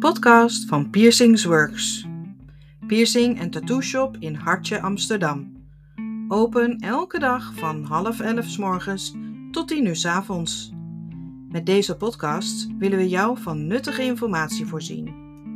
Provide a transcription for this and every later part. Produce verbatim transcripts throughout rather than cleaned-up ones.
podcast van Piercings Works. Piercing en tattoo shop in Hartje, Amsterdam. Open elke dag van half elf 's morgens tot tien uur 's avonds. Met deze podcast willen we jou van nuttige informatie voorzien.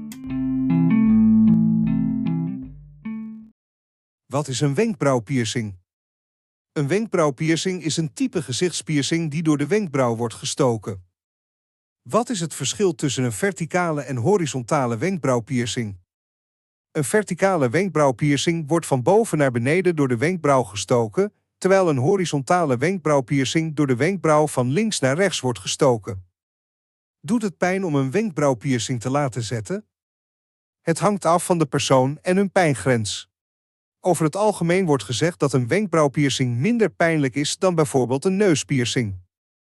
Wat is een wenkbrauwpiercing? Een wenkbrauwpiercing is een type gezichtspiercing die door de wenkbrauw wordt gestoken. Wat is het verschil tussen een verticale en horizontale wenkbrauwpiercing? Een verticale wenkbrauwpiercing wordt van boven naar beneden door de wenkbrauw gestoken, terwijl een horizontale wenkbrauwpiercing door de wenkbrauw van links naar rechts wordt gestoken. Doet het pijn om een wenkbrauwpiercing te laten zetten? Het hangt af van de persoon en hun pijngrens. Over het algemeen wordt gezegd dat een wenkbrauwpiercing minder pijnlijk is dan bijvoorbeeld een neuspiercing.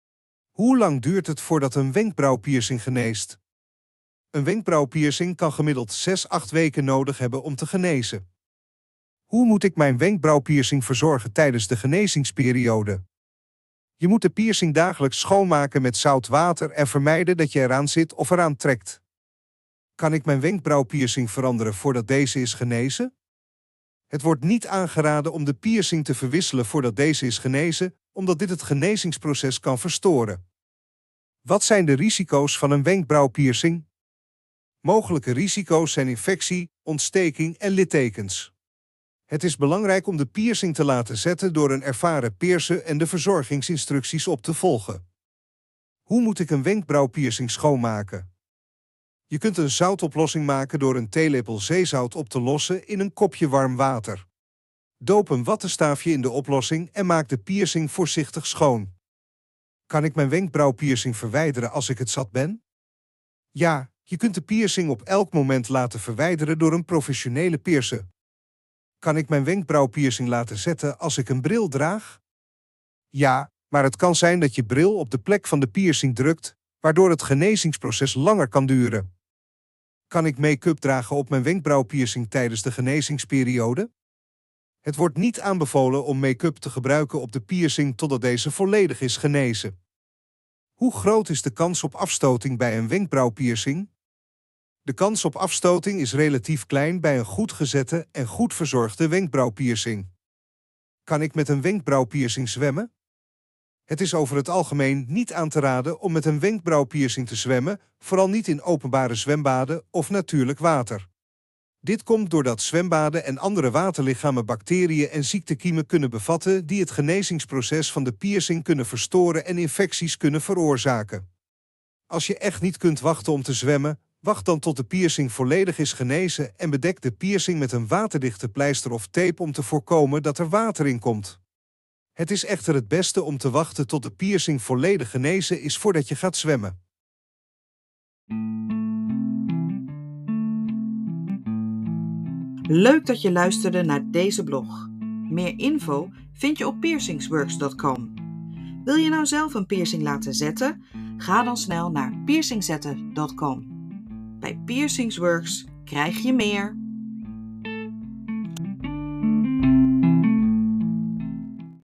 Hoe lang duurt het voordat een wenkbrauwpiercing geneest? Een wenkbrauwpiercing kan gemiddeld zes tot acht weken nodig hebben om te genezen. Hoe moet ik mijn wenkbrauwpiercing verzorgen tijdens de genezingsperiode? Je moet de piercing dagelijks schoonmaken met zout water en vermijden dat je eraan zit of eraan trekt. Kan ik mijn wenkbrauwpiercing veranderen voordat deze is genezen? Het wordt niet aangeraden om de piercing te verwisselen voordat deze is genezen, omdat dit het genezingsproces kan verstoren. Wat zijn de risico's van een wenkbrauwpiercing? Mogelijke risico's zijn infectie, ontsteking en littekens. Het is belangrijk om de piercing te laten zetten door een ervaren piercer en de verzorgingsinstructies op te volgen. Hoe moet ik een wenkbrauwpiercing schoonmaken? Je kunt een zoutoplossing maken door een theelepel zeezout op te lossen in een kopje warm water. Doop een wattenstaafje in de oplossing en maak de piercing voorzichtig schoon. Kan ik mijn wenkbrauwpiercing verwijderen als ik het zat ben? Ja, je kunt de piercing op elk moment laten verwijderen door een professionele piercer. Kan ik mijn wenkbrauwpiercing laten zetten als ik een bril draag? Ja, maar het kan zijn dat je bril op de plek van de piercing drukt, waardoor het genezingsproces langer kan duren. Kan ik make-up dragen op mijn wenkbrauwpiercing tijdens de genezingsperiode? Het wordt niet aanbevolen om make-up te gebruiken op de piercing totdat deze volledig is genezen. Hoe groot is de kans op afstoting bij een wenkbrauwpiercing? De kans op afstoting is relatief klein bij een goed gezette en goed verzorgde wenkbrauwpiercing. Kan ik met een wenkbrauwpiercing zwemmen? Het is over het algemeen niet aan te raden om met een wenkbrauwpiercing te zwemmen, vooral niet in openbare zwembaden of natuurlijk water. Dit komt doordat zwembaden en andere waterlichamen bacteriën en ziektekiemen kunnen bevatten die het genezingsproces van de piercing kunnen verstoren en infecties kunnen veroorzaken. Als je echt niet kunt wachten om te zwemmen, wacht dan tot de piercing volledig is genezen en bedek de piercing met een waterdichte pleister of tape om te voorkomen dat er water in komt. Het is echter het beste om te wachten tot de piercing volledig genezen is voordat je gaat zwemmen. Leuk dat je luisterde naar deze blog. Meer info vind je op piercingsworks punt com. Wil je nou zelf een piercing laten zetten? Ga dan snel naar piercingzetten punt com. Bij Piercings Works krijg je meer.